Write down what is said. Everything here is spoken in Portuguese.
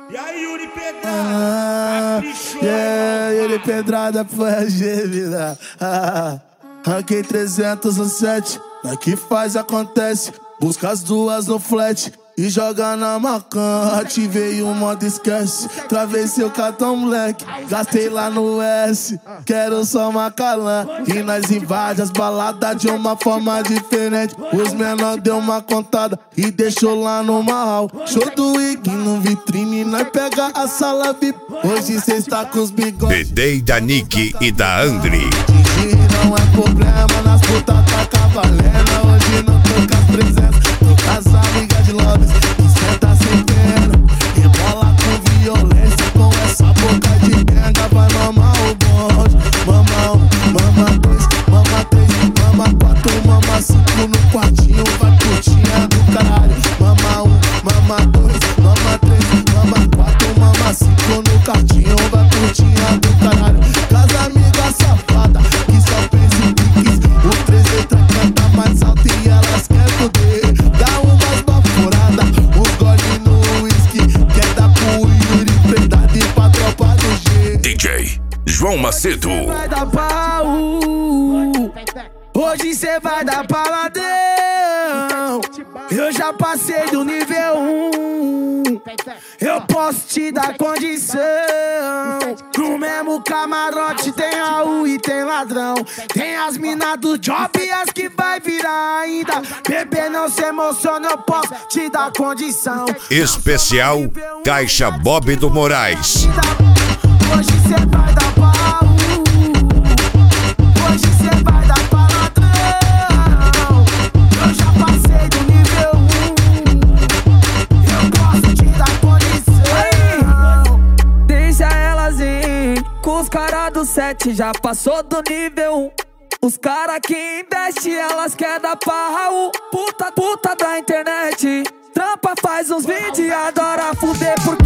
E aí, Yuri Pedrada? Yuri Pedrada foi a gêmea. Ranquei 307, aqui faz acontece. Busca as duas no flat e joga na macan. Ativei o modo esquece, travei seu cartão moleque. Gastei lá no S, quero só Macalã. E nós invade as baladas de uma forma diferente. Os menor deu uma contada e deixou lá no marral. Show do Ig no vitrine, nós pega a sala VIP. Hoje cê está com os bigodes Dedei da Nick e da Andri. Hoje não é problema, nas putas tá cavalendo. Hoje não tô com as presenças, tô com as amigas de lobbies. Cê tá sem pena, rebola com violência. Com essa boca de benga vai mamar o bonde. Mama 1, mama 2, mama 3, mama 4, mama 5 no quartinho. Vai putinha do caralho. Mama 1, mama 2, mama 3, mama 4, mama 5 no quartinho. Vai putinha do caralho. Casa amiga safada que só pensa em piques. O 3 letra canta mais alto e elas querem poder. Dá umas baforadas, uns gole no whisky. Quer dar pro Yuri Pedrada e pra tropa do G. DJ João Macedo. Vai dar pau. Hoje cê vai dar paladão. Eu já passei do nível 1. Eu posso te dar condição. No mesmo camarote tem Raul e tem ladrão. Tem as minas do job e as que vai virar ainda. Bebê, não se emociona, eu posso te dar condição. Especial Caixa Bob do Moraes. Hoje cê vai dar pau. Hoje cê vai dar paladão. Eu já passei do nível 1. Eu posso te dar condição. Deixa elas ir. Com os caras do 7 já passou do nível 1. Os caras que investem, elas querem dar pra Raul. Puta da internet. Trampa, faz uns vídeos e adora fuder por